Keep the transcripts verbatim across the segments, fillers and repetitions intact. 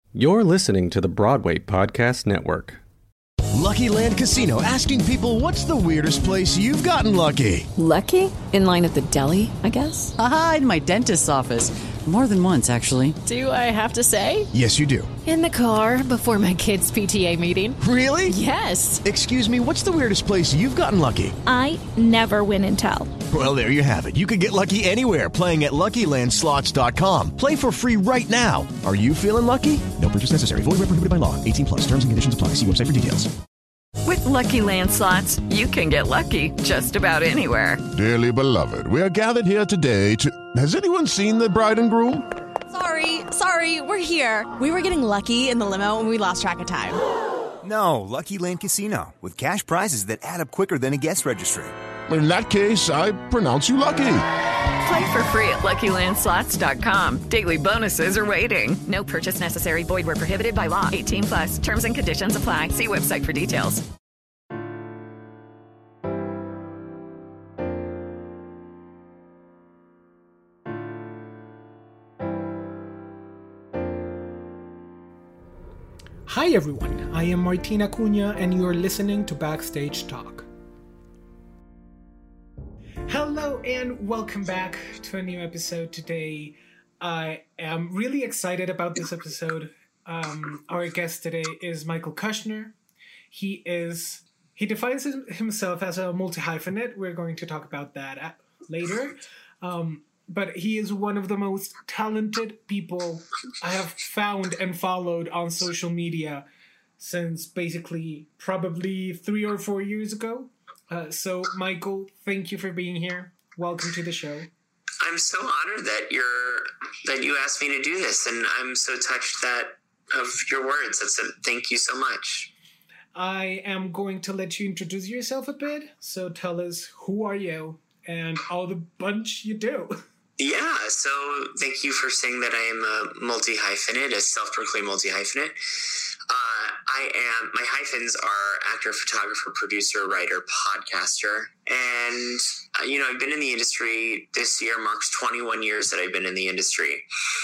You're listening to the Broadway Podcast Network. Lucky Land Casino, asking people, what's the weirdest place you've gotten lucky? Lucky? In line at the deli, I guess? Aha, in my dentist's office. More than once, actually. Do I have to say? Yes, you do. In the car before my kids' P T A meeting. Really? Yes. Excuse me, what's the weirdest place you've gotten lucky? I never win and tell. Well, there you have it. You can get lucky anywhere, playing at Lucky Land Slots dot com. Play for free right now. Are you feeling lucky? No purchase necessary. Void where prohibited by law. eighteen plus. Terms and conditions apply. See website for details. With Lucky Land Slots, you can get lucky just about anywhere. Dearly beloved, we are gathered here today to... Has anyone seen the bride and groom? Sorry, sorry, we're here. We were getting lucky in the limo and we lost track of time. No, Lucky Land Casino, with cash prizes that add up quicker than a guest registry. In that case, I pronounce you lucky. Play for free at Lucky Land Slots dot com. Daily bonuses are waiting. No purchase necessary. Void where prohibited by law. eighteen plus. Terms and conditions apply. See website for details. Hi everyone, I am Martin Acuna and you're listening to Backstage Talk. Hello and welcome back to a new episode today. I am really excited about this episode. Um, our guest today is Michael Kushner. He is, he defines himself as a multi-hyphenate. We're going to talk about that later. Um, But he is one of the most talented people I have found and followed on social media since basically probably three or four years ago. Uh, so, Michael, thank you for being here. Welcome to the show. I'm so honored that you're that you asked me to do this, and I'm so touched that of your words. That's a, thank you so much. I am going to let you introduce yourself a bit. So, tell us, who are you and all the bunch you do? Yeah, so thank you for saying that I am a multi-hyphenate, a self-proclaimed multi-hyphenate. Uh, I am, my hyphens are actor, photographer, producer, writer, podcaster. And, uh, you know, I've been in the industry, this year marks twenty-one years that I've been in the industry.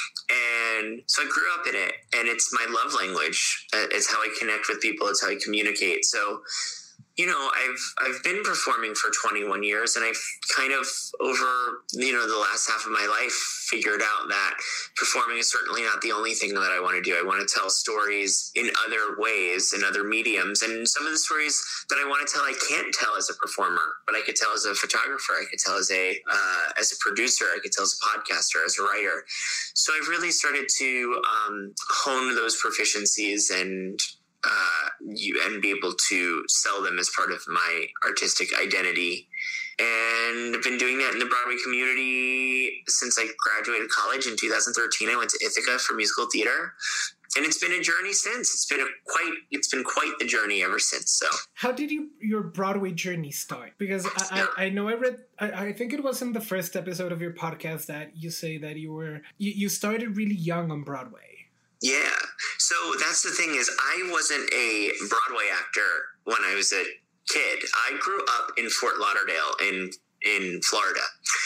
And so I grew up in it, and it's my love language. It's how I connect with people. It's how I communicate. So, you know, I've I've been performing for twenty-one years, and I've kind of over, you know, the last half of my life figured out that performing is certainly not the only thing that I want to do. I want to tell stories in other ways, in other mediums, and some of the stories that I want to tell I can't tell as a performer, but I could tell as a photographer, I could tell as a uh, as a producer, I could tell as a podcaster, as a writer. So I've really started to um, hone those proficiencies and Uh, you and be able to sell them as part of my artistic identity. And I've been doing that in the Broadway community since I graduated college in two thousand thirteen. I went to Ithaca for musical theater, and it's been a journey since. It's been a quite, it's been quite the journey ever since. So, how did you your Broadway journey start? Because I, I, I know I read, I, I think it was in the first episode of your podcast that you say that you were you, you started really young on Broadway. Yeah. So that's the thing is I wasn't a Broadway actor when I was a kid. I grew up in Fort Lauderdale in, in Florida.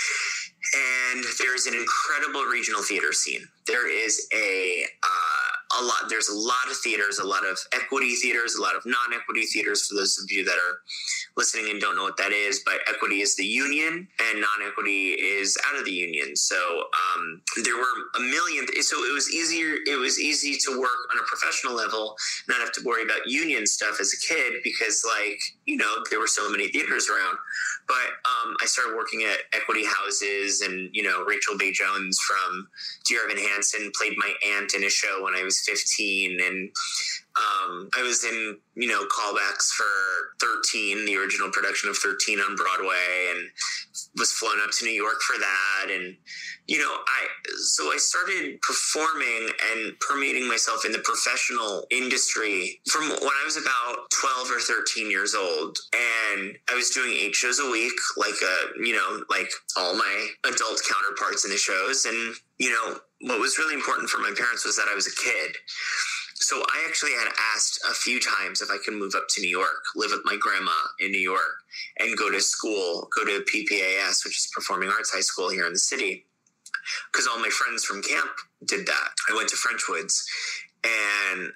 And there's an incredible regional theater scene. There is a, uh, a lot, there's a lot of theaters, a lot of equity theaters, a lot of non-equity theaters for those of you that are listening and don't know what that is, but equity is the union and non-equity is out of the union. So um, there were a million, so it was easier, it was easy to work on a professional level, not have to worry about union stuff as a kid because like, you know, there were so many theaters around. But um, I started working at equity houses and, you know, Rachel Bay Jones from Dear Evan Hansen played my aunt in a show when I was fifteen. And um, I was in, you know, callbacks for thirteen, the original production of thirteen on Broadway, and was flown up to New York for that. And, you know, I, so I started performing and permeating myself in the professional industry from when I was about twelve or thirteen years old. And I was doing eight shows a week, like, a, you know, like all my adult counterparts in the shows. And, you know, what was really important for my parents was that I was a kid. So I actually had asked a few times if I could move up to New York, live with my grandma in New York, and go to school, go to P P A S, which is Performing Arts High School here in the city, because all my friends from camp did that. I went to Frenchwoods, Plan,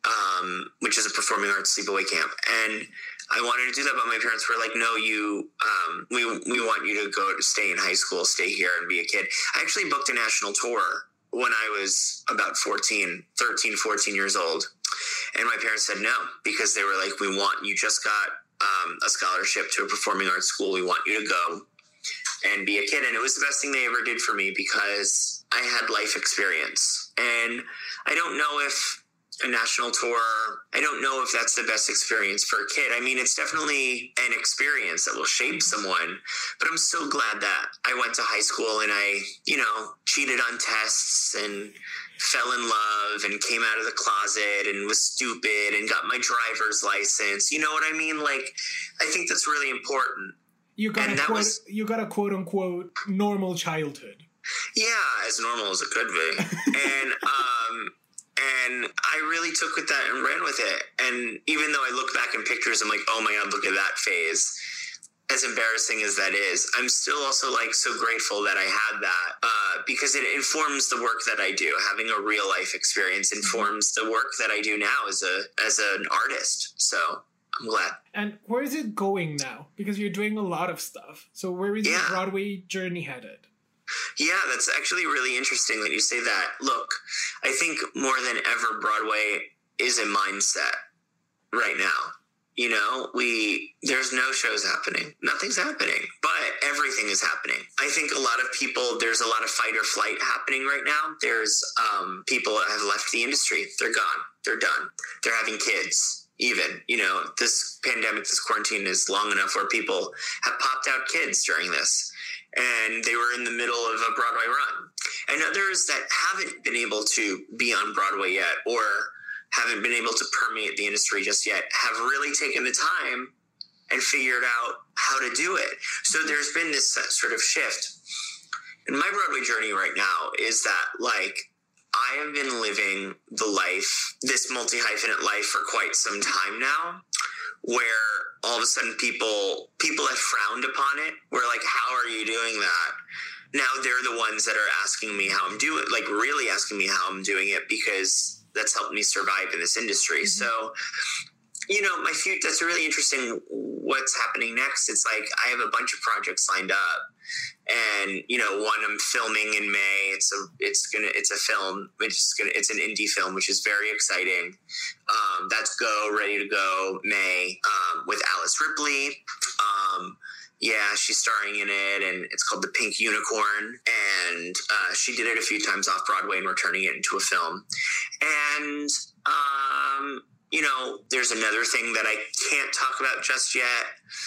um, which is a performing arts sleepaway camp. And I wanted to do that, but my parents were like, no, you, um, we, we want you to go to stay in high school, stay here and be a kid. I actually booked a national tour when I was about fourteen, thirteen, fourteen years old. And my parents said no, because they were like, we want, you just got um, a scholarship to a performing arts school. We want you to go and be a kid. And it was the best thing they ever did for me, because I had life experience. And I don't know if a national tour, I don't know if that's the best experience for a kid. I mean, it's definitely an experience that will shape someone, but I'm so glad that I went to high school and I, you know, cheated on tests and fell in love and came out of the closet and was stupid and got my driver's license. You know what I mean? Like, I think that's really important. You got and a quote, was, you got a quote unquote normal childhood. Yeah, as normal as it could be. and, um, And I really took with that and ran with it. And even though I look back in pictures, I'm like, oh my God, look at that phase. As embarrassing as that is, I'm still also like so grateful that I had that uh, because it informs the work that I do. Having a real life experience informs the work that I do now as a as an artist. So I'm glad. And where is it going now? Because you're doing a lot of stuff. So where is yeah. your Broadway journey headed? Yeah, that's actually really interesting that you say that. Look, I think more than ever, Broadway is a mindset right now. You know, we there's no shows happening. Nothing's happening, but everything is happening. I think a lot of people, there's a lot of fight or flight happening right now. There's um, people that have left the industry. They're gone. They're done. They're having kids. Even, you know, this pandemic, this quarantine is long enough where people have popped out kids during this. And they were in the middle of a Broadway run. And others that haven't been able to be on Broadway yet, or haven't been able to permeate the industry just yet, have really taken the time and figured out how to do it. So there's been this sort of shift. And my Broadway journey right now is that, like, I have been living the life, this multi-hyphenate life, for quite some time now, where all of a sudden people people have frowned upon it. We're like, how are you doing that? Now they're the ones that are asking me how I'm doing, like really asking me how I'm doing it, because that's helped me survive in this industry. Mm-hmm. So, you know, my future, that's really interesting what's happening next. It's like I have a bunch of projects lined up. And, you know, one I'm filming in May. It's a, it's gonna, it's a film, which is gonna, it's an indie film, which is very exciting. Um, that's go, ready to go, May, um, with Alice Ripley. Um, yeah, she's starring in it, and it's called The Pink Unicorn. And, uh, she did it a few times off Broadway, and we're turning it into a film. And, um, you know, there's another thing that I can't talk about just yet.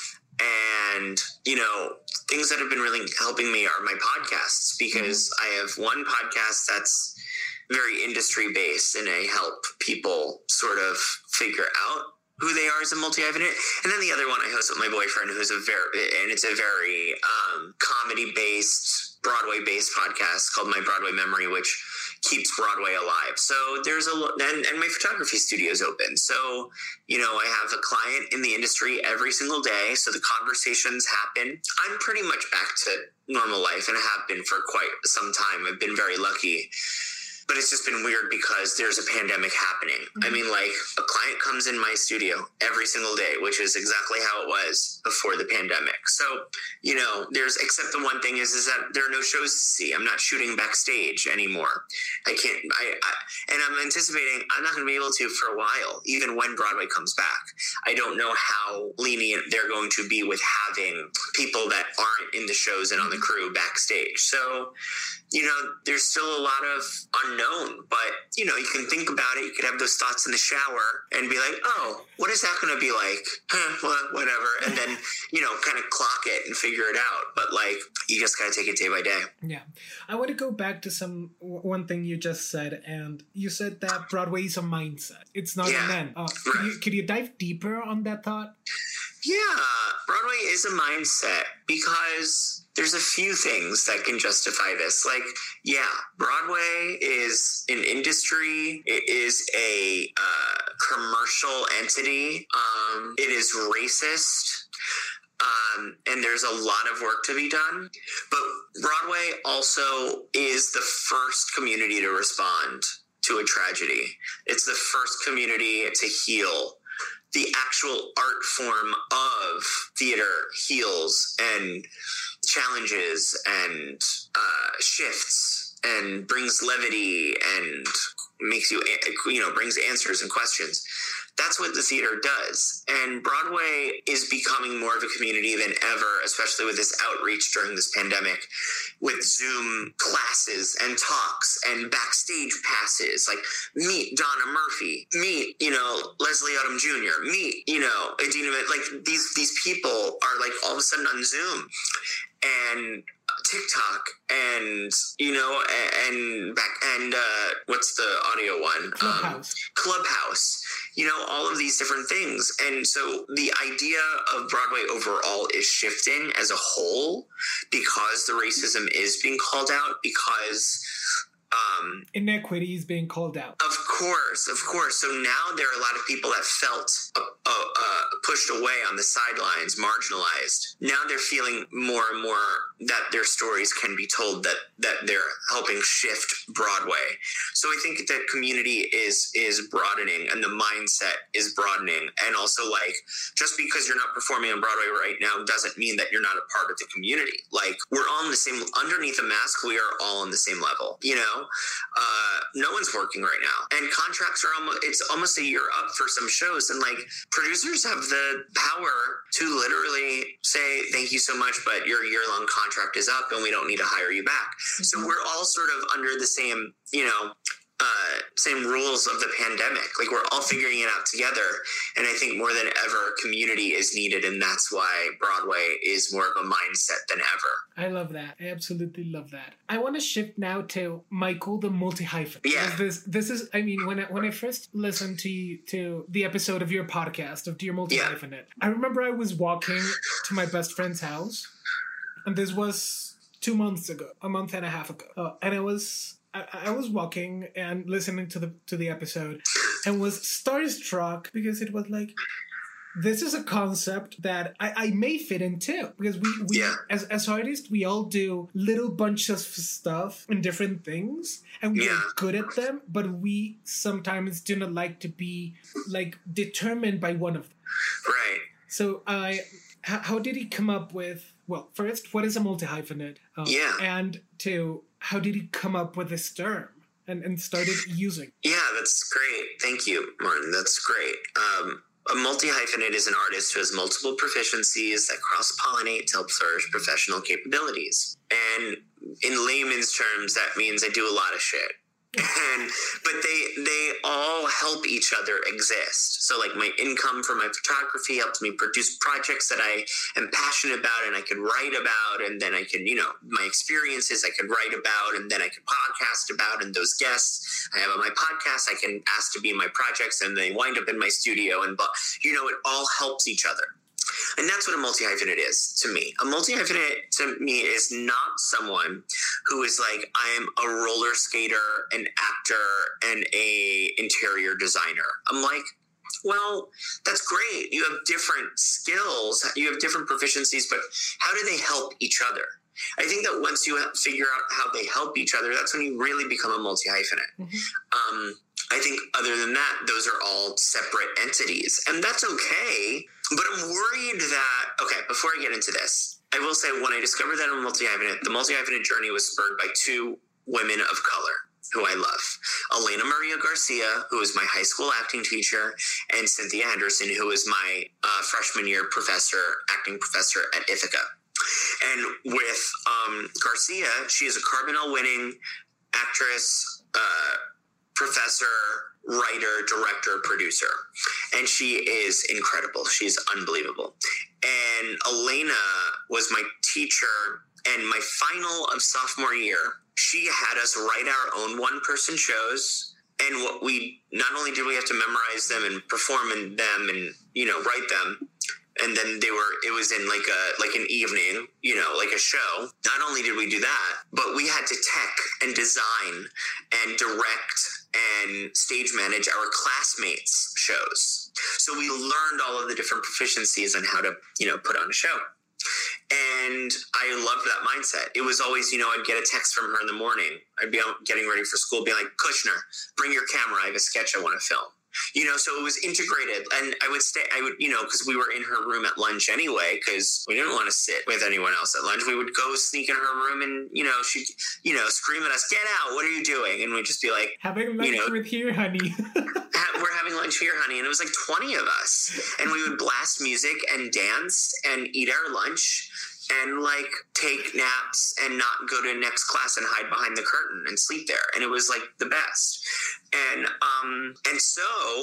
And, you know, things that have been really helping me are my podcasts, because mm-hmm. I have one podcast that's very industry based, and I help people sort of figure out who they are as a multi-hyphenate. And then the other one I host with my boyfriend, who's a very, and it's a very um, comedy based, Broadway based podcast called My Broadway Memory, which keeps Broadway alive. So there's a, and, and my photography studio is open. So, you know, I have a client in the industry every single day. So the conversations happen. I'm pretty much back to normal life, and I have been for quite some time. I've been very lucky. But it's just been weird because there's a pandemic happening. Mm-hmm. I mean, like, a client comes in my studio every single day, which is exactly how it was before the pandemic. So, you know, there's, except the one thing is, is that there are no shows to see. I'm not shooting backstage anymore. I can't, I, I and I'm anticipating I'm not going to be able to for a while, even when Broadway comes back. I don't know how lenient they're going to be with having people that aren't in the shows and on the crew backstage. So, you know, there's still a lot of unknown, but, you know, you can think about it. You could have those thoughts in the shower and be like, oh, what is that going to be like? Huh, well, whatever. And then, you know, kind of clock it and figure it out. But, like, you just got to take it day by day. Yeah. I want to go back to some one thing you just said. And you said that Broadway is a mindset. It's not yeah. an end. Uh, right. could, you, could you dive deeper on that thought? Yeah. Broadway is a mindset because there's a few things that can justify this. Like, yeah, Broadway is an industry. It is a uh, commercial entity. Um, it is racist. Um, and there's a lot of work to be done. But Broadway also is the first community to respond to a tragedy. It's the first community to heal. The actual art form of theater heals and challenges and uh, shifts and brings levity and makes you, you know, brings answers and questions. That's what the theater does. And Broadway is becoming more of a community than ever, especially with this outreach during this pandemic, with Zoom classes and talks and backstage passes. Like, meet Donna Murphy, meet, you know, Leslie Odom Junior, meet, you know, Idina, like these, these people are like all of a sudden on Zoom and TikTok and, you know, and back and uh, what's the audio one? Clubhouse. Um, Clubhouse. You know, all of these different things. And so the idea of Broadway overall is shifting as a whole because the racism is being called out, because um, inequity is being called out. Of course, of course. So now there are a lot of people that felt uh, uh, uh, pushed away on the sidelines, marginalized. Now they're feeling more and more that their stories can be told, that that they're helping shift Broadway. So I think that community is is broadening and the mindset is broadening. And also, like, just because you're not performing on Broadway right now doesn't mean that you're not a part of the community. Like, we're all in the same, underneath the mask, we are all on the same level, you know? Uh, no one's working right now. And contracts are almost, it's almost a year up for some shows. And like, producers have the power to literally say, thank you so much, but your year-long contract is up and we don't need to hire you back. Mm-hmm. So we're all sort of under the same, you know, uh, same rules of the pandemic. Like, we're all figuring it out together. And I think more than ever, community is needed. And that's why Broadway is more of a mindset than ever. I love that. I absolutely love that. I want to shift now to Michael, the multi-hyphen. Yeah. This, this is, I mean, when I, when I first listened to you, to the episode of your podcast, of Dear Multi-Hyphenate, yeah. I remember I was walking to my best friend's house. And this was two months ago, a month and a half ago. Uh, and I was... I was walking and listening to the to the episode and was starstruck because it was like, this is a concept that I, I may fit into, because we, we yeah. as, as artists, we all do little bunches of stuff and different things and we're yeah. good at them, but we sometimes do not like to be like determined by one of them. Right. So I, how, how did he come up with, well, first, what is a multi-hyphenate? Um, yeah. And two, how did he come up with this term and, and started using? Yeah, that's great. Thank you, Martin. That's great. Um, a multi-hyphenate is an artist who has multiple proficiencies that cross-pollinate to help flourish professional capabilities. And in layman's terms, that means I do a lot of shit. And but they they all help each other exist. So like, my income from my photography helps me produce projects that I am passionate about and I could write about, and then I can, you know, my experiences I could write about, and then I could podcast about, and those guests I have on my podcast I can ask to be in my projects, and they wind up in my studio, and you know, it all helps each other. And that's what a multi-hyphenate is to me. A multi-hyphenate to me is not someone who is like, I'm a roller skater, an actor, and a interior designer. I'm like, well, that's great. You have different skills. You have different proficiencies, but how do they help each other? I think that once you figure out how they help each other, that's when you really become a multi-hyphenate. Mm-hmm. Um, I think other than that, those are all separate entities, and that's okay. But I'm worried that, okay, before I get into this, I will say when I discovered that I'm multi-hyphenate, the multi-hyphenate journey was spurred by two women of color who I love. Elena Maria Garcia, who was my high school acting teacher, and Cynthia Henderson, who was my uh, freshman year professor, acting professor at Ithaca. And with um, Garcia, she is a Carbonell winning actress, uh, professor, writer, director, producer. And she is incredible. She's unbelievable. And Elena was my teacher, and my final of sophomore year, she had us write our own one-person shows. And what we, not only did we have to memorize them and perform in them and, you know, write them, and then they were, it was in like a, like an evening, you know, like a show. Not only did we do that, but we had to tech and design and direct and stage manage our classmates' shows. So we learned all of the different proficiencies on how to, you know, put on a show. And I loved that mindset. It was always, you know, I'd get a text from her in the morning. I'd be out getting ready for school, being like, Kushner, bring your camera. I have a sketch I want to film. You know, so it was integrated. And I would stay, I would, you know, because we were in her room at lunch anyway, because we didn't want to sit with anyone else at lunch. We would go sneak in her room and, you know, she'd, you know, scream at us, get out, what are you doing? And we'd just be like, having lunch you know, with here, honey. We're having lunch here, honey. And it was like twenty of us. And we would blast music and dance and eat our lunch and like take naps and not go to next class and hide behind the curtain and sleep there. And it was like the best. And, um, and so,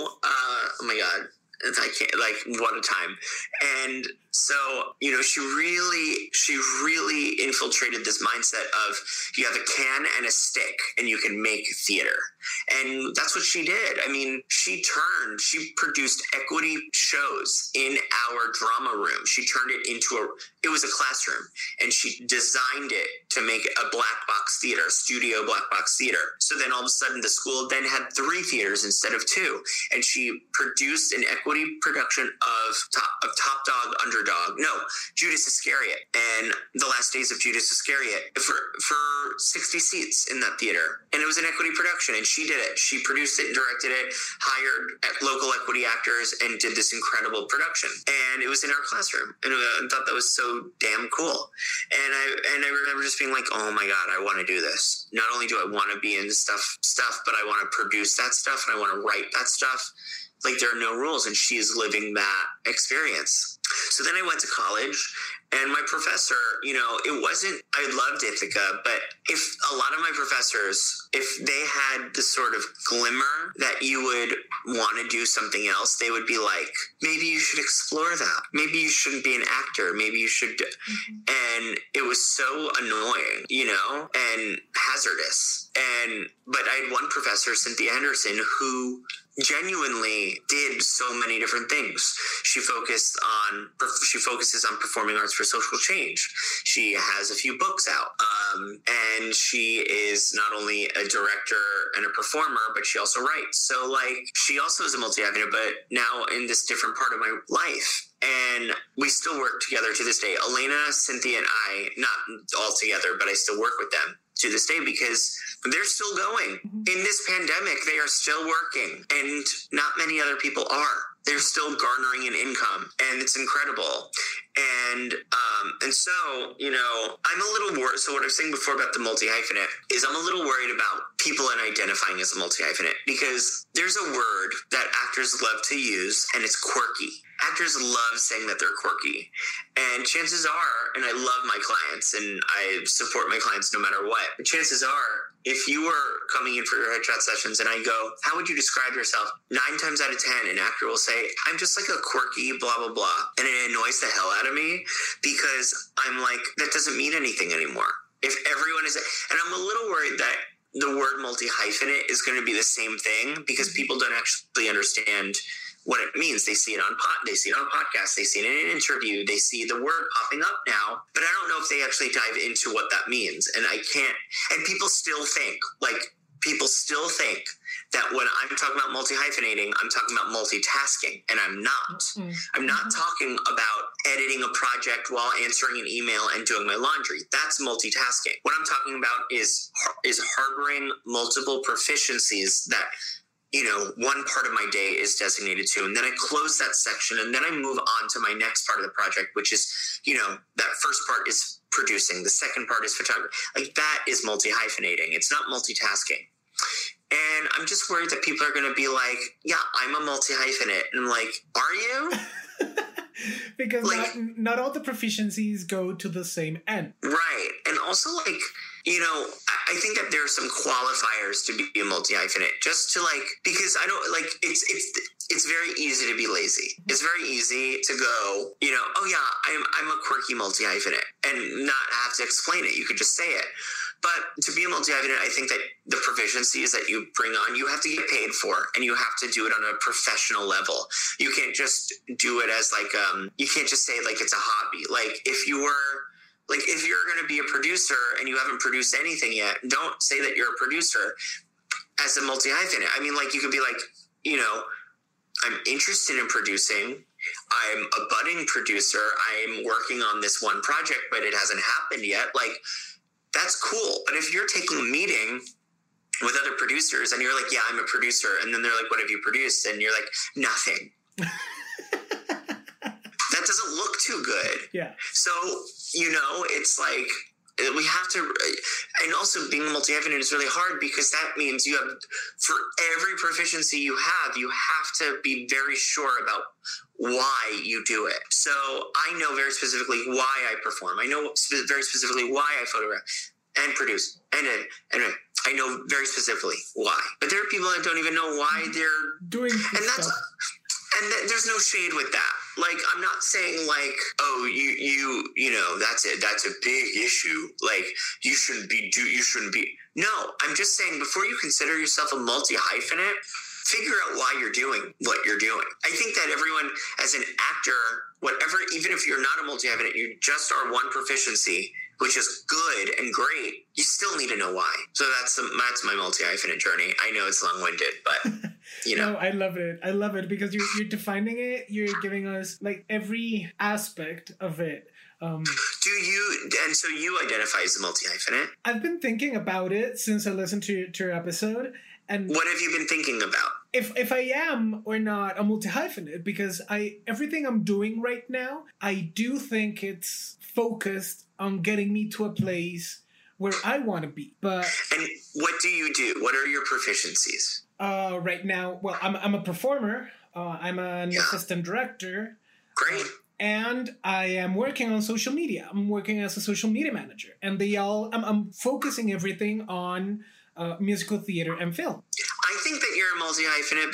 uh, oh my God, I can't, like, what a time. And so, you know, she really, she really infiltrated this mindset of you have a can and a stick and you can make theater. And that's what she did. I mean, she turned, she produced equity shows in our drama room. She turned it into a, it was a classroom, and she designed it to make it a black box theater, a studio black box theater. So then all of a sudden the school then had three theaters instead of two. And she produced an equity production of Top, of Top Dog, Underdog, no, Judas Iscariot, and The Last Days of Judas Iscariot for, for sixty seats in that theater. And it was an equity production, and she did it. She produced it, directed it, hired local equity actors, and did this incredible production. And it was in our classroom, and I thought that was so damn cool. And I and I remember just being like, oh my God, I want to do this. Not only do I want to be in stuff, stuff, but I want to produce that stuff, and I want to write that stuff. Like, there are no rules, and she is living that experience. So then I went to college, and my professor, you know, it wasn't, I loved Ithaca, but if a lot of my professors, if they had the sort of glimmer that you would want to do something else, they would be like, maybe you should explore that. Maybe you shouldn't be an actor. Maybe you should. Mm-hmm. And it was so annoying, you know, and hazardous. And, but I had one professor, Cynthia Henderson, who genuinely did so many different things. She focused on, she focuses on performing arts for social change. She has a few books out. Um, and she is not only a director and a performer, but she also writes. So like, she also is a multi-hyphenate, but now in this different part of my life. And we still work together to this day. Elena, Cynthia, and I, not all together, but I still work with them to this day because they're still going. In this pandemic, they are still working, and not many other people are. They're still garnering an income, and it's incredible. And um, and so, you know, I'm a little worried. So what I was saying before about the multi-hyphenate is I'm a little worried about people and identifying as a multi-hyphenate, because there's a word that actors love to use, and it's quirky. Actors love saying that they're quirky. And chances are, and I love my clients, and I support my clients no matter what, but chances are, if you were coming in for your headshot sessions and I go, how would you describe yourself? Nine times out of ten, an actor will say, I'm just like a quirky blah, blah, blah. And it annoys the hell out of me, because I'm like, that doesn't mean anything anymore. If everyone is, and I'm a little worried that the word multi-hyphenate is going to be the same thing, because people don't actually understand what it means. They see it on pod, they see it on podcasts, they see it in an interview, they see the word popping up now, but I don't know if they actually dive into what that means. And I can't, and people still think, like, people still think that when I'm talking about multi-hyphenating, I'm talking about multitasking, and I'm not. Mm-hmm. I'm not talking about editing a project while answering an email and doing my laundry. That's multitasking. What I'm talking about is, is harboring multiple proficiencies that, you know, one part of my day is designated to, and then I close that section, and then I move on to my next part of the project, which is, you know, that first part is producing, the second part is photography. Like, that is multi-hyphenating. It's not multitasking. And I'm just worried that people are going to be like, yeah, I'm a multi-hyphenate. And I'm like, are you? Because like, not, not all the proficiencies go to the same end. Right. And also, like, you know, I think that there are some qualifiers to be a multi-hyphenate, just to like, because I don't like, it's, it's, it's very easy to be lazy. It's very easy to go, you know, oh yeah, I'm, I'm a quirky multi-hyphenate, and not have to explain it. You could just say it. But to be a multi-hyphenate, I think that the proficiencies that you bring on, you have to get paid for, and you have to do it on a professional level. You can't just do it as like, um, you can't just say like it's a hobby. Like if you were, like if you're going to be a producer and you haven't produced anything yet, don't say that you're a producer as a multi-hyphenate. I mean, like you could be like, you know, I'm interested in producing, I'm a budding producer. I'm working on this one project, but it hasn't happened yet. Like, that's cool. But if you're taking a meeting with other producers and you're like, yeah, I'm a producer. And then they're like, what have you produced? And you're like, nothing. That doesn't look too good. Yeah. So, you know, it's like, we have to, and also being multi-hyphenate is really hard because that means you have, for every proficiency you have, you have to be very sure about why you do it. So I know very specifically why I perform. I know spe- very specifically why I photograph and produce. And, and, and I know very specifically why. But there are people that don't even know why they're doing and that's stuff. And th- there's no shade with that. Like, I'm not saying like, oh, you, you, you know, that's it. That's a big issue. Like, you shouldn't be, do, you shouldn't be. No, I'm just saying before you consider yourself a multi-hyphenate, figure out why you're doing what you're doing. I think that everyone as an actor, whatever, even if you're not a multi-hyphenate, you just are one proficiency, which is good and great. You still need to know why. So that's the, that's my multi-hyphenate journey. I know it's long-winded, but you know. No, I love it. I love it because you're, you're defining it. You're giving us like every aspect of it. Um, Do you, and so you identify as a multi-hyphenate? I've been thinking about it since I listened to, to your episode. And what have you been thinking about? If if I am or not a multi-hyphenate, because I everything I'm doing right now, I do think it's focused on getting me to a place where I want to be. But and what do you do? What are your proficiencies? Uh, right now, well, I'm I'm a performer. Uh, I'm an yeah. assistant director. Great. Uh, and I am working on social media. I'm working as a social media manager, and they all. I'm, I'm focusing everything on uh, musical theater and film. I think that you're a multi-hyphenate,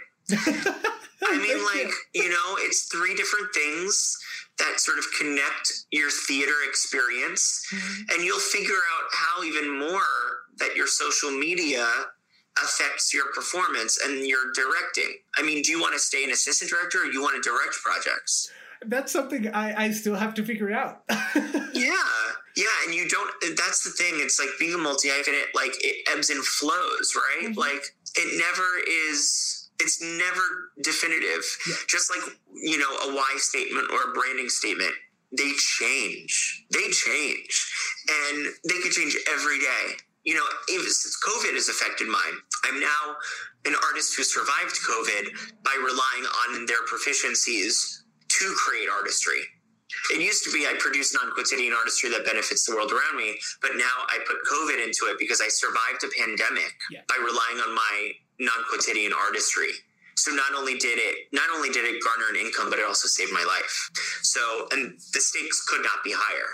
babe. I mean, like, you know, it's three different things that sort of connect your theater experience, mm-hmm. and you'll figure out how even more that your social media affects your performance and your directing. I mean, do you want to stay an assistant director or do you want to direct projects? That's something I, I still have to figure out. Yeah. Yeah, and you don't, that's the thing. It's like being a multi-hyphenate, like it ebbs and flows, right? Mm-hmm. Like it never is, it's never definitive. Yeah. Just like, you know, a why statement or a branding statement, they change. They change. And they could change every day. You know, even since COVID has affected mine, I'm now an artist who survived COVID by relying on their proficiencies to create artistry. It used to be I produce non-quotidian artistry that benefits the world around me, but now I put COVID into it because I survived a pandemic yeah. by relying on my non-quotidian artistry. So not only did it, not only did it garner an income, but it also saved my life. So, and the stakes could not be higher.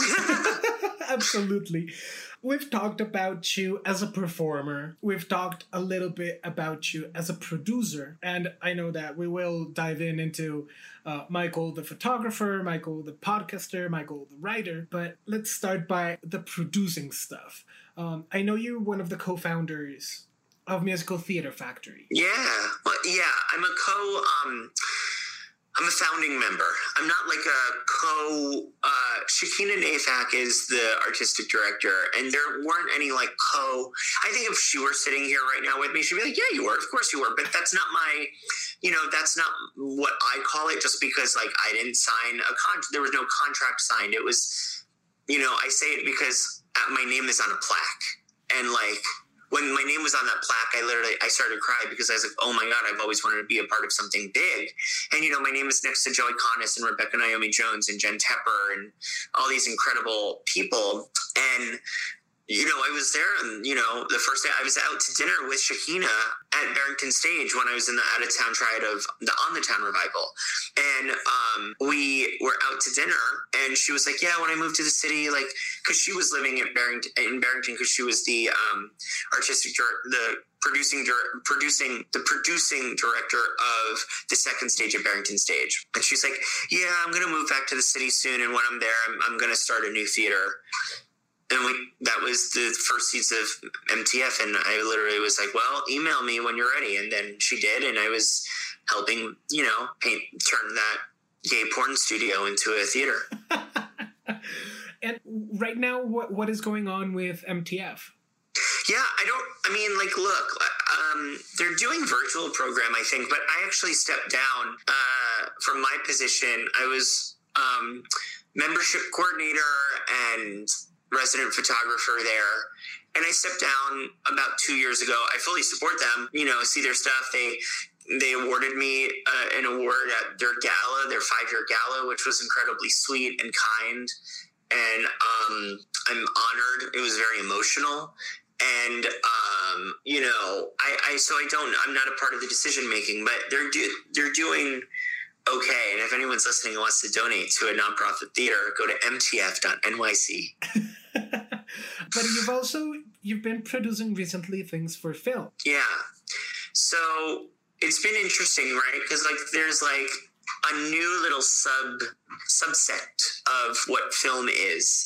Yeah. Absolutely. We've talked about you as a performer. We've talked a little bit about you as a producer. And I know that we will dive in into uh, Michael, the photographer, Michael, the podcaster, Michael, the writer. But let's start by the producing stuff. Um, I know you're one of the co-founders of Musical Theater Factory. Yeah. Well, yeah. I'm a co... Um, I'm a founding member. I'm not like a co... Uh, Shakina Nafak is the artistic director, and there weren't any like co... I think if she were sitting here right now with me, she'd be like, yeah, you were. Of course you were. But that's not my... You know, that's not what I call it just because like I didn't sign a contract. There was no contract signed. It was, you know, I say it because my name is on a plaque. And like... When my name was on that plaque, I literally, I started to cry because I was like, oh my God, I've always wanted to be a part of something big. And, you know, my name is next to Joey Connis and Rebecca Naomi Jones and Jen Tepper and all these incredible people. And, you know, I was there and, you know, the first day I was out to dinner with Shakina at Barrington Stage when I was in the out-of-town triad of the On the Town revival. And um, we were out to dinner and she was like, yeah, when I moved to the city, like, because she was living at Barrington, in Barrington because she was the um, artistic, the producing, producing, the producing director of the second stage at Barrington Stage. And she's like, yeah, I'm going to move back to the city soon. And when I'm there, I'm, I'm going to start a new theater. And we, that was the first seats of M T F. And I literally was like, well, email me when you're ready. And then she did. And I was helping, you know, paint, turn that gay porn studio into a theater. And right now, what what is going on with M T F? Yeah, I don't, I mean, like, look, um, they're doing virtual program, I think, but I actually stepped down uh, from my position. I was um, membership coordinator and resident photographer there. And I stepped down about two years ago. I fully support them, you know, see their stuff. They they awarded me uh, an award at their gala, their five-year gala, which was incredibly sweet and kind. And um, I'm honored. It was very emotional. And, um, you know, I, I so I don't, I'm not a part of the decision-making, but they're do, they're doing okay. And if anyone's listening and wants to donate to a nonprofit theater, go to m t f dot n y c. But you've also, you've been producing recently things for film. Yeah. So it's been interesting, right? Because like there's like a new little sub subset of what film is.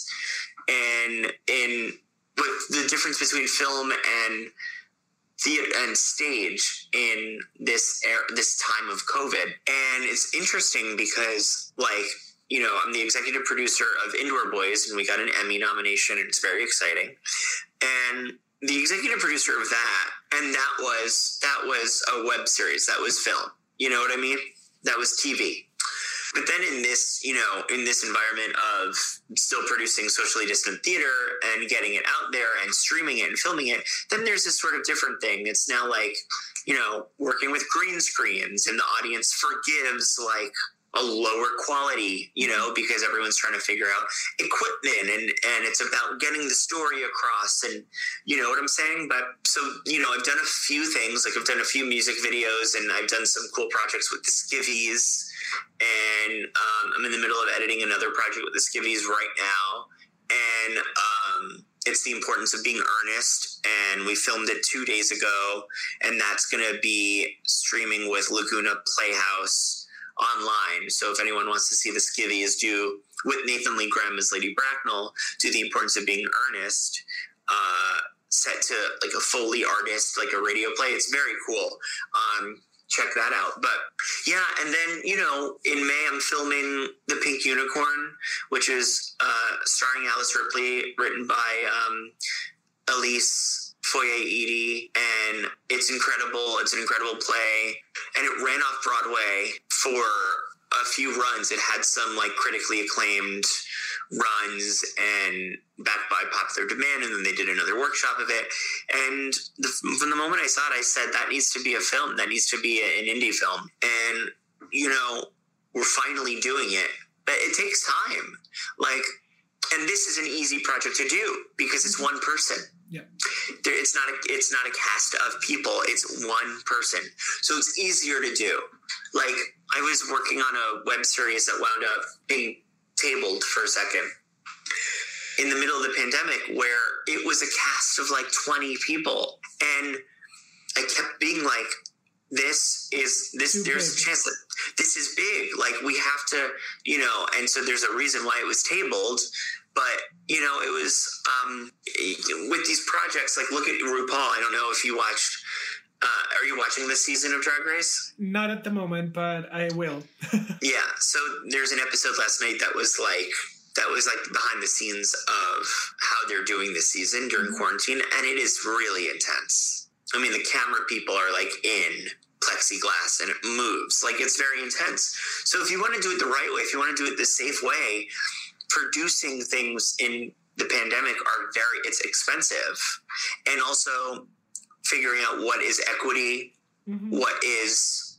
And in but the difference between film and theater and stage in this era, this time of COVID. And it's interesting because like, you know, I'm the executive producer of Indoor Boys, and we got an Emmy nomination, and it's very exciting. And the executive producer of that, and that was that was a web series, that was film. You know what I mean? That was T V. But then in this, you know, in this environment of still producing socially distant theater and getting it out there and streaming it and filming it, then there's this sort of different thing. It's now like, you know, working with green screens, and the audience forgives like a lower quality, you know, because everyone's trying to figure out equipment, and, and it's about getting the story across, and you know what I'm saying? But so, you know, I've done a few things, like I've done a few music videos, and I've done some cool projects with the Skivvies, and um, I'm in the middle of editing another project with the Skivvies right now. And um, it's the importance of being earnest. And we filmed it two days ago, and that's going to be streaming with Laguna Playhouse online. So if anyone wants to see the Skivvies do, with Nathan Lee Graham as Lady Bracknell, do the importance of being earnest, uh, set to like a Foley artist, like a radio play. It's very cool. Um, check that out. But yeah, and then, you know, in May, I'm filming The Pink Unicorn, which is uh, starring Alice Ripley, written by um, Elise Foye-Edie, and it's incredible. It's an incredible play, and it ran off Broadway for a few runs. It had some like critically acclaimed runs and backed by popular demand, and then they did another workshop of it. And the, from the moment I saw it, I said that needs to be a film. That needs to be a, an indie film. And you know, we're finally doing it. But it takes time. Like, and this is an easy project to do because it's one person. Yeah. There, it's not a it's not a cast of people. It's one person, so it's easier to do. Like I was working on a web series that wound up being tabled for a second in the middle of the pandemic, where it was a cast of like twenty people, and I kept being like, "This is this. Too there's big. A chance that this is big. Like we have to, you know." And so there's a reason why it was tabled. But, you know, it was um, with these projects, like look at RuPaul. I don't know if you watched, uh, are you watching this season of Drag Race? Not at the moment, but I will. Yeah. So there's an episode last night that was like, that was like behind the scenes of how they're doing this season during mm-hmm. quarantine. And it is really intense. I mean, the camera people are like in plexiglass and it moves. Like it's very intense. So if you want to do it the right way, if you want to do it the safe way, producing things in the pandemic are very, it's expensive. And also figuring out what is equity, mm-hmm. what is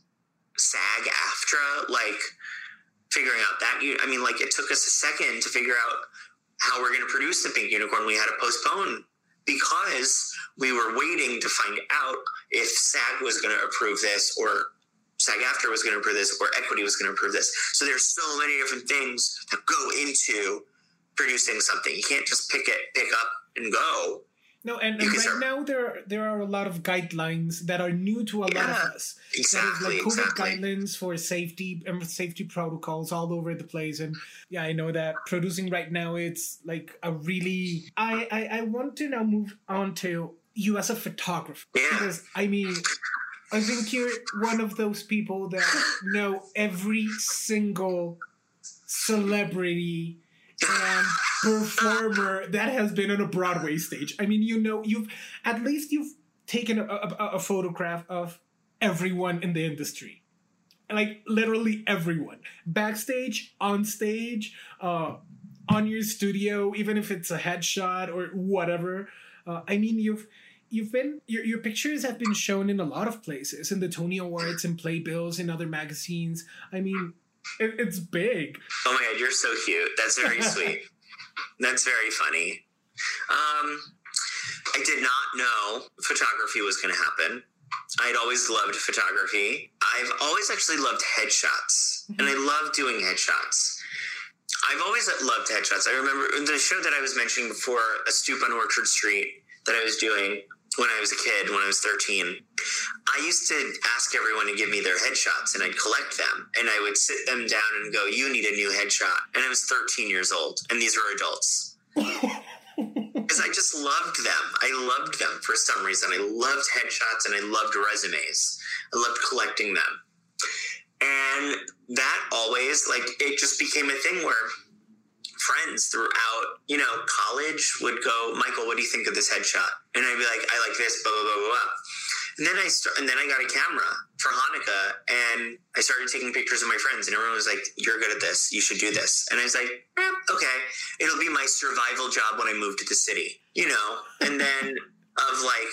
SAG-AFTRA, like figuring out that, I mean, like it took us a second to figure out how we're going to produce The Pink Unicorn. We had to postpone because we were waiting to find out if SAG was going to approve this, or SAG-AFTRA was going to approve this, or Equity was going to approve this. So there's so many different things that go into producing something. You can't just pick it, pick up, and go. No, and, and right start... now there there are a lot of guidelines that are new to a yeah, lot of us. Exactly, that is like COVID exactly. guidelines for safety and safety protocols all over the place. And yeah, I know that producing right now, it's like a really... I, I, I want to now move on to you as a photographer. Yeah. Because, I mean... I think you're one of those people that know every single celebrity and performer that has been on a Broadway stage. I mean, you know, you've at least you've taken a, a, a photograph of everyone in the industry. Like, literally everyone. Backstage, on stage, uh, on your studio, even if it's a headshot or whatever. Uh, I mean, you've you've been your your pictures have been shown in a lot of places, in the Tony Awards and Playbills and other magazines. I mean, it, it's big. Oh my God, you're so cute. That's very sweet. That's very funny. Um, I did not know photography was going to happen. I'd always loved photography. I've always actually loved headshots, and I love doing headshots. I've always loved headshots. I remember the show that I was mentioning before, A Stoop on Orchard Street, that I was doing when I was a kid, when I was thirteen. I used to ask everyone to give me their headshots, and I'd collect them, and I would sit them down and go, you need a new headshot. And I was thirteen years old, and these were adults. Because I just loved them. I loved them for some reason. I loved headshots, and I loved resumes. I loved collecting them. And that always, like, it just became a thing where friends throughout, you know, college would go, Michael, what do you think of this headshot? And I'd be like, I like this, blah, blah, blah, blah, blah. And then I st- and then I got a camera for Hanukkah, and I started taking pictures of my friends, and everyone was like, you're good at this. You should do this. And I was like, eh, okay, it'll be my survival job when I move to the city, you know? And then of like,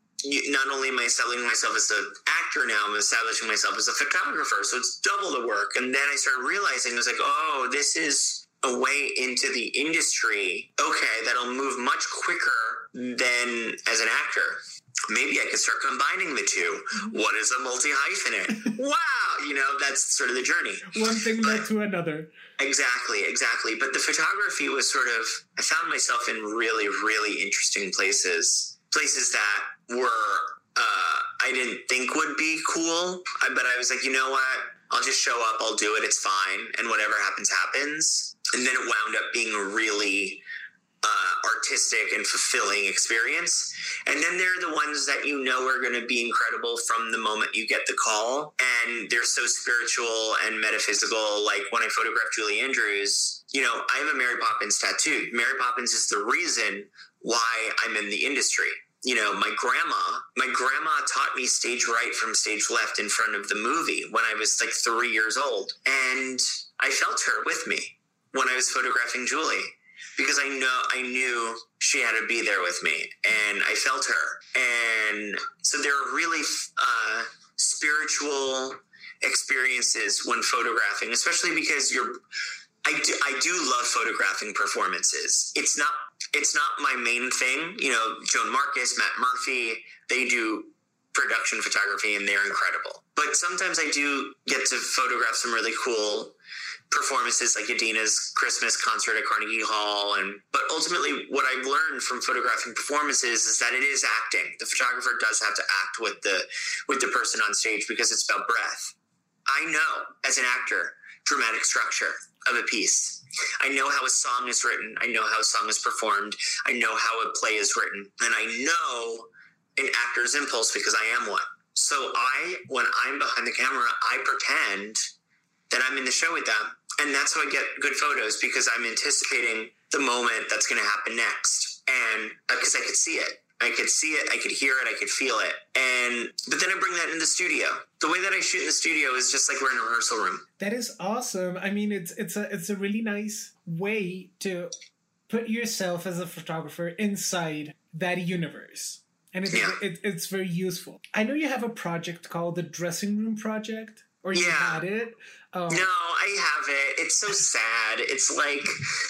not only am I establishing myself as an actor now, I'm establishing myself as a photographer. So it's double the work. And then I started realizing, I was like, oh, this is a way into the industry. Okay, that'll move much quicker than as an actor. Maybe I could start combining the two. What is a multi-hyphenate? Wow! You know, that's sort of the journey. One thing but, led to another. Exactly, exactly. But the photography was sort of, I found myself in really, really interesting places. Places that were, uh, I didn't think would be cool. But I was like, you know what? I'll just show up. I'll do it. It's fine. And whatever happens, happens. And then it wound up being a really Uh, artistic and fulfilling experience. And then there are the ones that you know are going to be incredible from the moment you get the call. And they're so spiritual and metaphysical. Like when I photographed Julie Andrews, you know, I have a Mary Poppins tattoo. Mary Poppins is the reason why I'm in the industry. You know, my grandma, my grandma taught me stage right from stage left in front of the movie when I was like three years old. And I felt her with me when I was photographing Julie. Because I know I knew she had to be there with me, and I felt her. And so there are really uh, spiritual experiences when photographing, especially because you're. I do, I do love photographing performances. It's not it's not my main thing. You know, Joan Marcus, Matt Murphy, they do production photography, and they're incredible. But sometimes I do get to photograph some really cool performances like Adina's Christmas concert at Carnegie Hall. And but ultimately what I've learned from photographing performances is that it is acting. The photographer does have to act with the with the person on stage because it's about breath. I know as an actor dramatic structure of a piece. I know how a song is written. I know how a song is performed. I know how a play is written. And I know an actor's impulse because I am one. So I when I'm behind the camera, I pretend that I'm in the show with them. And that's how I get good photos, because I'm anticipating the moment that's going to happen next. And because uh, I could see it. I could see it. I could hear it. I could feel it. And but then I bring that in the studio. The way that I shoot in the studio is just like we're in a rehearsal room. That is awesome. I mean, it's it's a it's a really nice way to put yourself as a photographer inside that universe. And it's, yeah. it, it's very useful. I know you have a project called the Dressing Room Project. Or you yeah. had it? Um, no, I have it. It's so sad. It's like,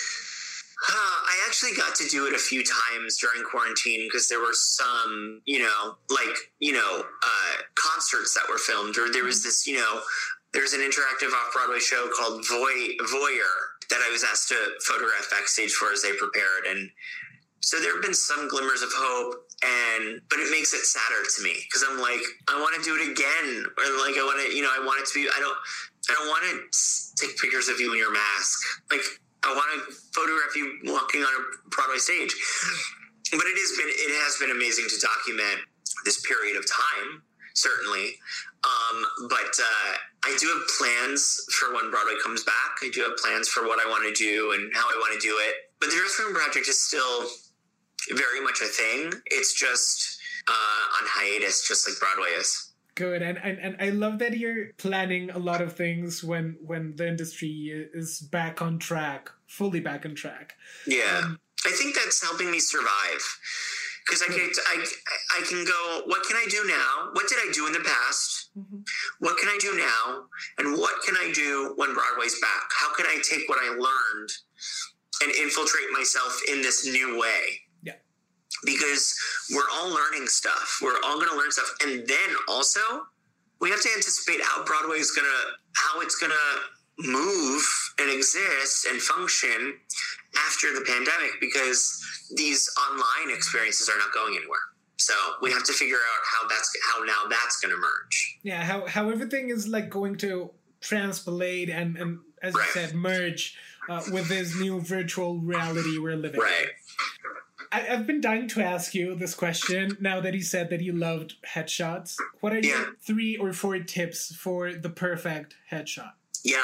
uh, I actually got to do it a few times during quarantine because there were some, you know, like, you know, uh, concerts that were filmed. Or there was this, you know, there's an interactive off-Broadway show called Voy- Voyeur that I was asked to photograph backstage for as they prepared. And so there have been some glimmers of hope. And, but it makes it sadder to me because I'm like, I want to do it again. Or like, I want to, you know, I want it to be, I don't, I don't want to take pictures of you in your mask. Like, I want to photograph you walking on a Broadway stage. But it has been, it has been amazing to document this period of time, certainly. Um, but, uh, I do have plans for when Broadway comes back. I do have plans for what I want to do and how I want to do it. But the Dressing Room Project is still very much a thing. It's just uh, on hiatus, just like Broadway is. Good, and, and and I love that you're planning a lot of things when when the industry is back on track, fully back on track. Yeah, um, I think that's helping me survive. Because I can, I, I can go, what can I do now? What did I do in the past? Mm-hmm. What can I do now? And what can I do when Broadway's back? How can I take what I learned and infiltrate myself in this new way? Yeah. Because we're all learning stuff. We're all going to learn stuff. And then also, we have to anticipate how Broadway is going to, how it's going to move and exist and function after the pandemic, because these online experiences are not going anywhere. So we have to figure out how that's how now that's going to merge. Yeah, how how everything is like going to transpolate and, and as right. you said, merge uh, with this new virtual reality we're living right. in. I, I've been dying to ask you this question now that you said that you loved headshots. What are yeah. your three or four tips for the perfect headshot? Yeah.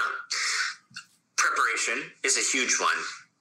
Preparation is a huge one.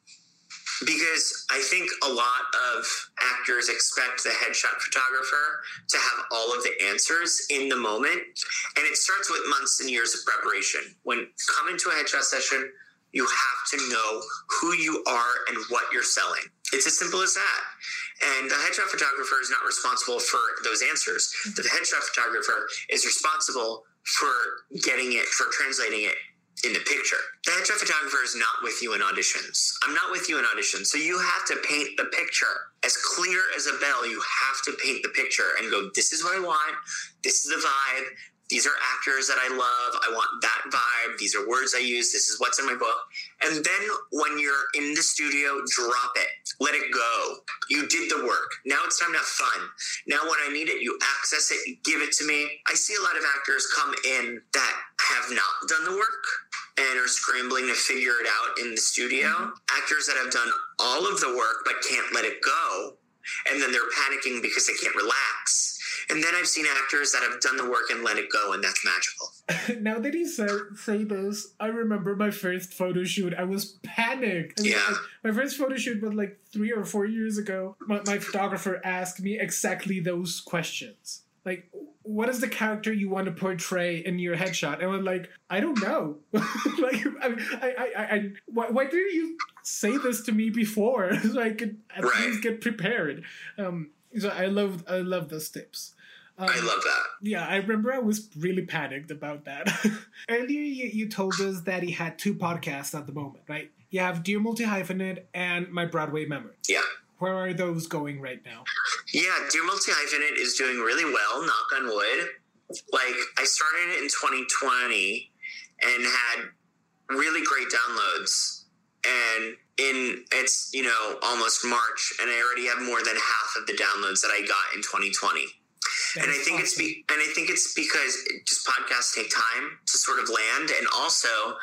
Because I think a lot of actors expect the headshot photographer to have all of the answers in the moment. And it starts with months and years of preparation. When you come into a headshot session, you have to know who you are and what you're selling. It's as simple as that. And the headshot photographer is not responsible for those answers. The headshot photographer is responsible for getting it, for translating it in the picture. The headshot photographer is not with you in auditions. I'm not with you in auditions. So you have to paint the picture as clear as a bell. You have to paint the picture and go, this is what I want. This is the vibe. These are actors that I love. I want that vibe. These are words I use. This is what's in my book. And then when you're in the studio, drop it. Let it go. You did the work. Now it's time to have fun. Now when I need it, you access it. You give it to me. I see a lot of actors come in that have not done the work and are scrambling to figure it out in the studio. Mm-hmm. Actors that have done all of the work but can't let it go. And then they're panicking because they can't relax. And then I've seen actors that have done the work and let it go, and that's magical. Now that you say, say this, I remember my first photo shoot. I was panicked. I mean, yeah. I, my first photo shoot was like three or four years ago. My, my photographer asked me exactly those questions. Like, what is the character you want to portray in your headshot? And I'm like, I don't know. like, I, I, I, I, why, why didn't you say this to me before so I could at right. least get prepared? Um, so I love, I love those tips. Um, I love that. Yeah, I remember I was really panicked about that. Earlier, you, you told us that he had two podcasts at the moment, right? You have Dear Multi-Hyphenate and My Broadway Memory. Yeah. Where are those going right now? Yeah, Dear Multi-Hyphenate is doing really well, knock on wood. Like, I started it in twenty twenty and had really great downloads. And in, it's, you know, almost March, and I already have more than half of the downloads that I got in twenty twenty. That and I think awesome. it's be, and I think it's because it just podcasts take time to sort of land, and also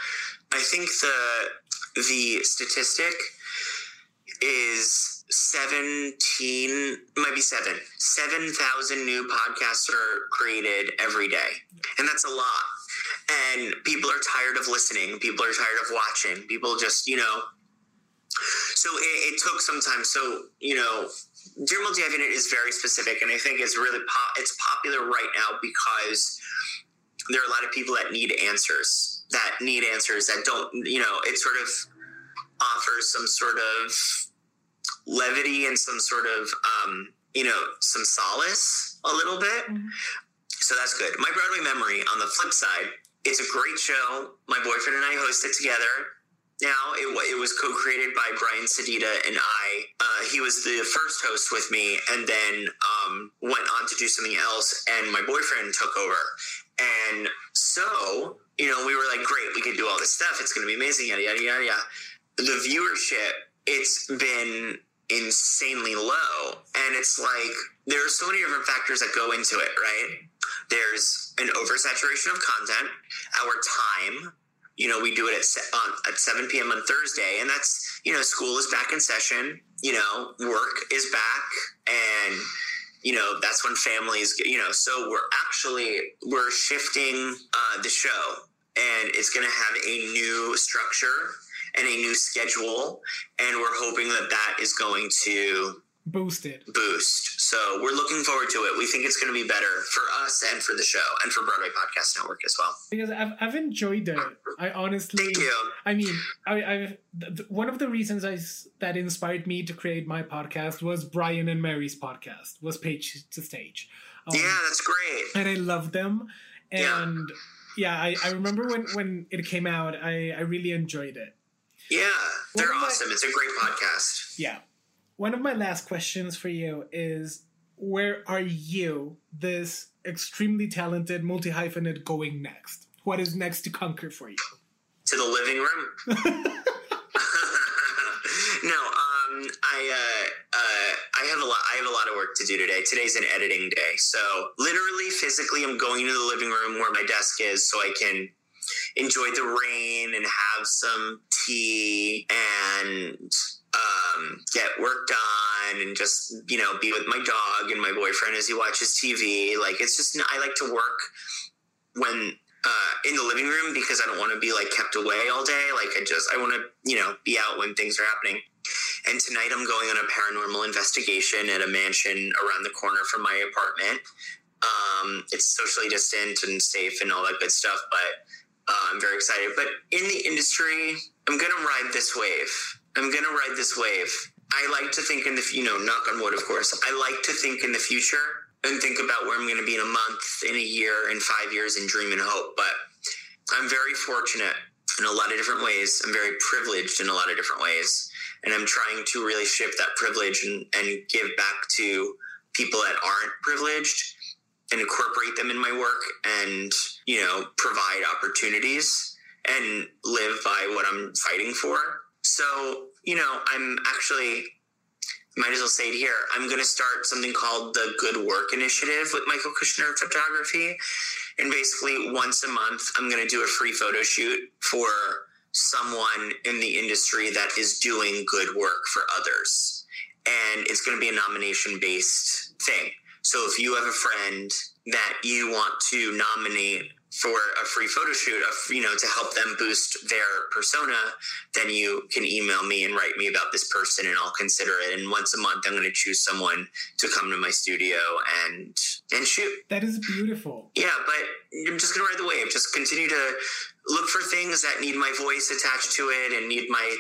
I think the the statistic is seventeen, might be seven, seven thousand new podcasts are created every day, and that's a lot. And people are tired of listening. People are tired of watching. People just, you know. So it, it took some time. So, you know. Dear Multi-Hyphenate is very specific, and I think it's really pop- it's popular right now because there are a lot of people that need answers, that need answers, that don't, you know, it sort of offers some sort of levity and some sort of, um, you know, some solace a little bit. Mm-hmm. So that's good. My Broadway Memory, on the flip side, it's a great show. My boyfriend and I host it together. Now, it, it was co-created by Brian Sedita and I. Uh, he was the first host with me, and then um, went on to do something else, and my boyfriend took over. And so, you know, we were like, great, we can do all this stuff. It's going to be amazing, yada, yada, yada, yada. The viewership, it's been insanely low. And it's like, there are so many different factors that go into it, right? There's an oversaturation of content, our time. You know, we do it at on, at seven p.m. on Thursday, and that's, you know, school is back in session, you know, work is back, and, you know, that's when families, you know, so we're actually, we're shifting uh, the show, and it's going to have a new structure and a new schedule, and we're hoping that that is going to boosted. Boost. So we're looking forward to it. We think it's going to be better for us and for the show and for Broadway Podcast Network as well. Because I've I've enjoyed it. I honestly. Thank you. I mean, I I've th- th- one of the reasons I s- that inspired me to create my podcast was Brian and Mary's podcast. Was Page to Stage. Um, yeah, that's great. And I love them. And yeah, yeah I, I remember when when it came out, I I really enjoyed it. Yeah, they're my, awesome. It's a great podcast. Yeah. One of my last questions for you is, where are you, this extremely talented multi-hyphenate, going next? What is next to conquer for you? To the living room. No, um, I uh, uh, I have a lot. I have a lot of work to do today. Today's an editing day, so literally, physically, I'm going to the living room where my desk is, so I can enjoy the rain and have some tea and um, get work done and just, you know, be with my dog and my boyfriend as he watches T V. Like, it's just, I like to work when uh, in the living room because I don't want to be like kept away all day. Like, I just, I want to, you know, be out when things are happening. And tonight I'm going on a paranormal investigation at a mansion around the corner from my apartment. Um, it's socially distant and safe and all that good stuff, but Uh, I'm very excited. But in the industry, I'm going to ride this wave. I'm going to ride this wave. I like to think in the, you know, knock on wood, of course. I like to think in the future and think about where I'm going to be in a month, in a year, in five years, and dream and hope. But I'm very fortunate in a lot of different ways. I'm very privileged in a lot of different ways. And I'm trying to really shift that privilege and, and give back to people that aren't privileged and incorporate them in my work and, you know, provide opportunities and live by what I'm fighting for. So, you know, I'm actually, might as well say it here, I'm going to start something called the Good Work Initiative with Michael Kushner Photography. And basically once a month, I'm going to do a free photo shoot for someone in the industry that is doing good work for others. And it's going to be a nomination-based thing. So if you have a friend that you want to nominate for a free photo shoot, of, you know, to help them boost their persona, then you can email me and write me about this person and I'll consider it. And once a month, I'm going to choose someone to come to my studio and and shoot. That is beautiful. Yeah, but I'm just going to ride the wave. Just continue to look for things that need my voice attached to it and need my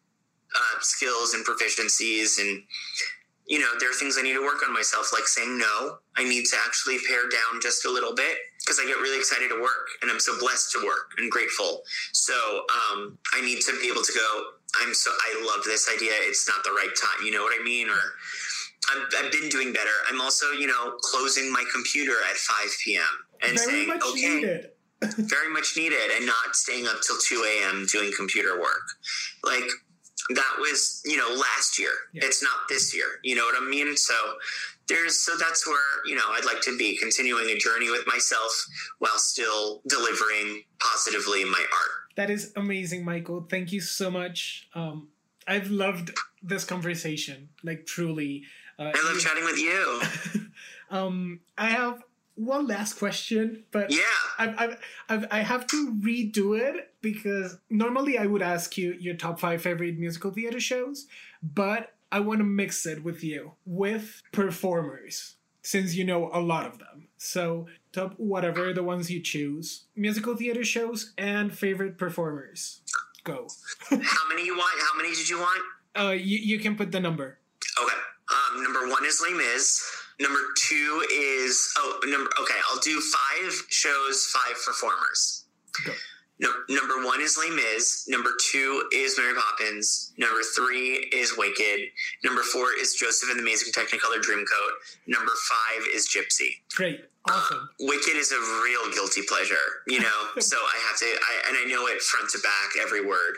uh, skills and proficiencies. And, you know, there are things I need to work on myself, like saying no. I need to actually pare down just a little bit because I get really excited to work and I'm so blessed to work and grateful. So um, I need to be able to go, I'm so, I love this idea. It's not the right time. You know what I mean? Or I've, I've been doing better. I'm also, you know, closing my computer at five p.m. and Very saying, much okay, needed. very much needed, and not staying up till two a.m. doing computer work. Like, that was, you know, last year. Yeah. It's not this year. You know what I mean? So there's, so that's where, you know, I'd like to be, continuing a journey with myself while still delivering positively my art. That is amazing, Michael. Thank you so much. Um, I've loved this conversation, like truly. Uh, I love you, chatting with you. um, I have one last question, but yeah, I've, I've, I've, I have to redo it because normally I would ask you your top five favorite musical theater shows, but I want to mix it with you with performers, since you know a lot of them. So top whatever, the ones you choose, musical theater shows and favorite performers. Go. How many you want? How many did you want? Uh, you, you can put the number. Okay. Um, number one is Les Mis. Number two is, oh, number, okay, I'll do five shows, five performers. Go. No, number one is Les Mis. Number two is Mary Poppins. Number three is Wicked. Number four is Joseph and the Amazing Technicolor Dreamcoat. Number five is Gypsy. Great. Awesome. Uh, Wicked is a real guilty pleasure, you know, so I have to, I, and I know it front to back, every word.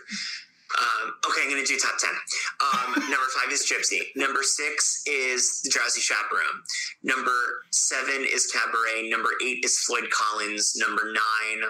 Um, okay, I'm going to do top ten. Um, number five is Gypsy. Number six is The Drowsy Chaperone. Number seven is Cabaret. Number eight is Floyd Collins. Number nine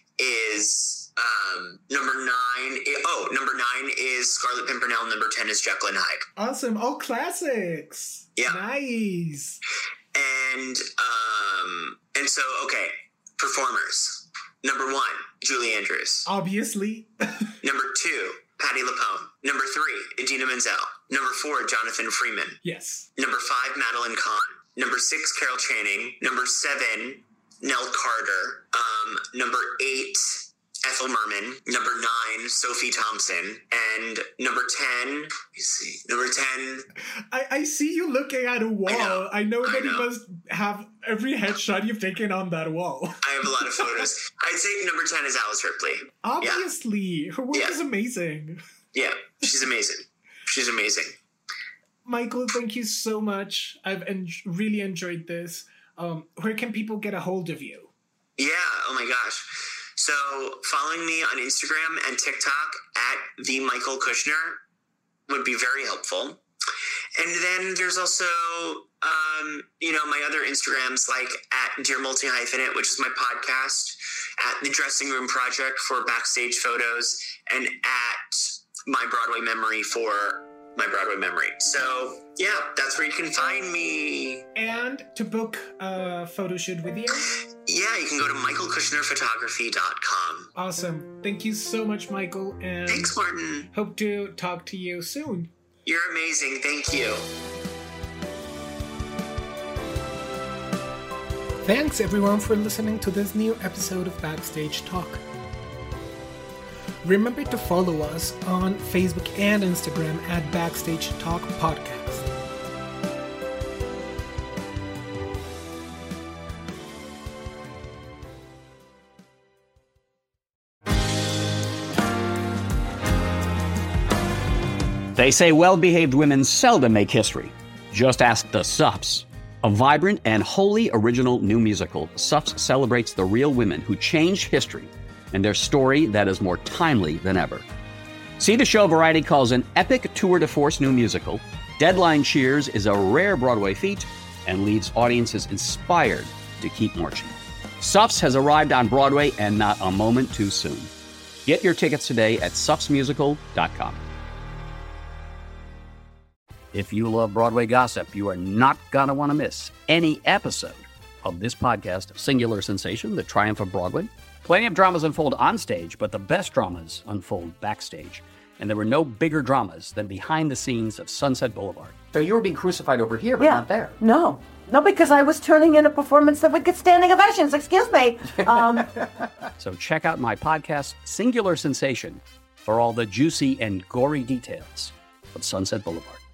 is, um, number nine, is, oh, number nine is Scarlet Pimpernel. Number ten is Jekyll and Hyde. Awesome. All classics. Yeah. Nice. And, um, and so, okay, performers. Number one, Julie Andrews. Obviously. Number two, Patti LuPone. Number three, Idina Menzel. Number four, Jonathan Freeman. Yes. Number five, Madeline Kahn. Number six, Carol Channing. Number seven, Nell Carter. Um, number eight, Ethel Merman. Number nine, Sophie Thompson. And number ten, let me see, number ten. I, I see you looking at a wall. I know, I know that I know. you must have every headshot you've taken on that wall. I have a lot of photos. I'd say number ten is Alice Ripley. Obviously. Yeah. Her work yeah. is amazing. Yeah, she's amazing. She's amazing. Michael, thank you so much. I've en- really enjoyed this. Um, where can people get a hold of you? Yeah, oh my gosh. So following me on Instagram and TikTok at the Michael Kushner would be very helpful. And then there's also, um, you know, my other Instagrams like at Dear Multi Hyphenate, which is my podcast, at The Dressing Room Project for backstage photos, and at My Broadway Memory for My Broadway Memory. So yeah, that's where you can find me. And to book a photo shoot with you? Yeah, you can go to michael kushner photography dot com. Awesome. Thank you so much, Michael. And thanks, Martin. Hope to talk to you soon. You're amazing. Thank you. Thanks, everyone, for listening to this new episode of Backstage Talk. Remember to follow us on Facebook and Instagram at Backstage Talk Podcast. They say well-behaved women seldom make history. Just ask the Suffs. A vibrant and wholly original new musical, Suffs celebrates the real women who changed history and their story that is more timely than ever. See the show Variety calls an epic tour de force new musical. Deadline cheers is a rare Broadway feat and leaves audiences inspired to keep marching. Suffs has arrived on Broadway and not a moment too soon. Get your tickets today at suffs musical dot com. If you love Broadway gossip, you are not going to want to miss any episode of this podcast, Singular Sensation, The Triumph of Broadway. Plenty of dramas unfold on stage, but the best dramas unfold backstage. And there were no bigger dramas than behind the scenes of Sunset Boulevard. So you were being crucified over here, but yeah. not there. No. No, because I was turning in a performance that would get standing ovations. Excuse me. Um, so check out my podcast, Singular Sensation, for all the juicy and gory details of Sunset Boulevard.